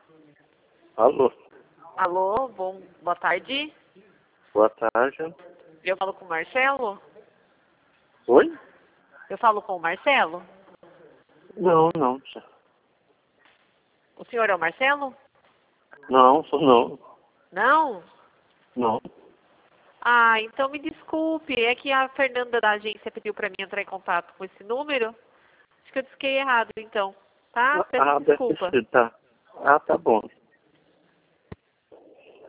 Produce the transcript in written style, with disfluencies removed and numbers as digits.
Alô, Alô, boa tarde. boa tarde. Eu falo com o Marcelo? Oi? Eu falo com o Marcelo? Não. O senhor é o Marcelo? Não, sou não. Não? Não. Ah, então me desculpe. É que a Fernanda da agência pediu para mim entrar em contato com esse número. Acho que eu disquei errado, então. Tá? Peço Deve ter desculpa. sido, tá. Tá bom.